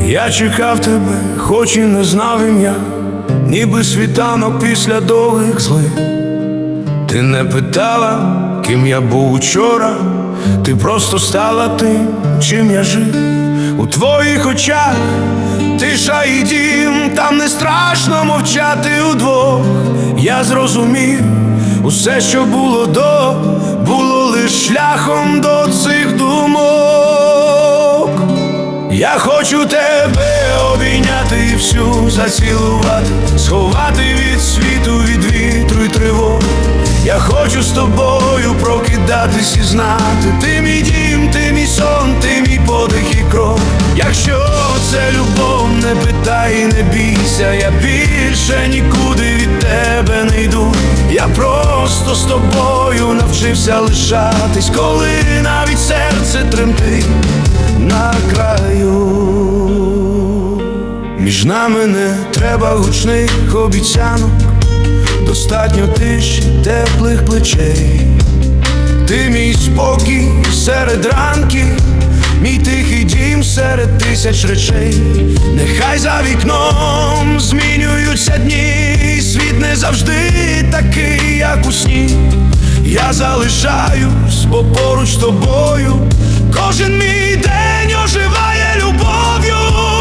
Я чекав тебе, хоч і не знав ім'я, ніби світанок після довгих злив. Ти не питала, ким я був учора, ти просто стала тим, чим я жив. У твоїх очах тиша і дім, там не страшно мовчати удвох. Я зрозумів, усе, що було до, було лиш шляхом до цих думок. Я хочу тебе обійняти і всю зацілувати, сховати від світу, від вітру й тривог. Я хочу з тобою прокидатись і знати, ти мій дім, ти мій сон, ти мій подих і крок. Якщо це любов, не питай і не бійся, я більше нікуди від тебе не йду. Я просто з тобою навчився лишатись, коли навіть серце тремтить на краю. Між нами не треба гучних обіцянок, достатньо тиші, теплих плечей. Ти мій спокій серед ранків, мій тихий дім серед тисяч речей. Нехай за вікном змінюються дні, світ не завжди такий, як у сні. Я залишаюсь, бо поруч з тобою кожен мій день оживає любов'ю.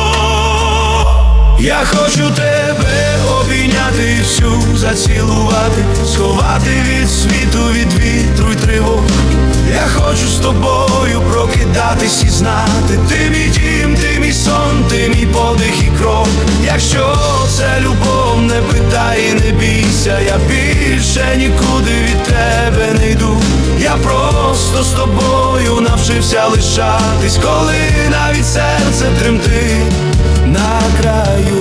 Я хочу тебе обійняти і всю зацілувати, сховати від світу, від вітру й тривог. Я хочу з тобою прокидатись і знати, ти мій дім, ти мій сон, ти мій подих і крок. Якщо це любов, не питай і не бійся, я більше нікуди від тебе не йду. Я просто з тобою навчився лишатись, коли навіть серце тремтить на краю.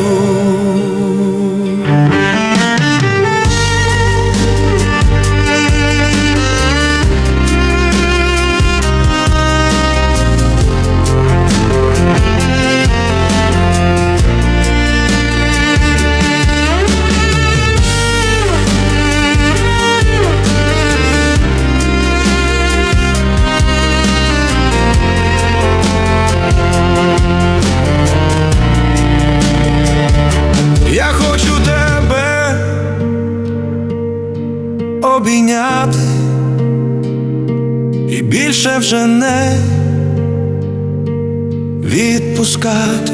Я хочу тебе обійняти і більше вже не відпускати.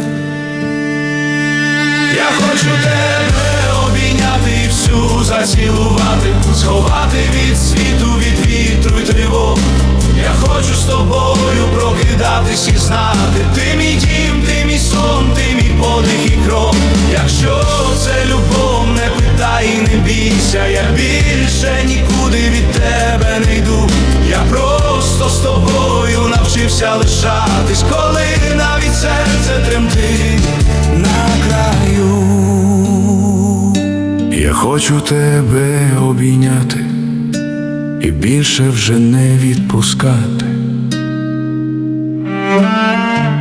Я хочу тебе обійняти і всю зацілувати, сховати від світу, від вітру й тривог. Я хочу з тобою прокидатись і знати, ти мій дім, ти мій сон, ти мій подих і крок. Якщо це любов, не питай і не бійся, я більше нікуди від тебе не йду. Я просто з тобою навчився лишатись, коли навіть серце тремтить на краю. Я хочу тебе обійняти і більше вже не відпускати.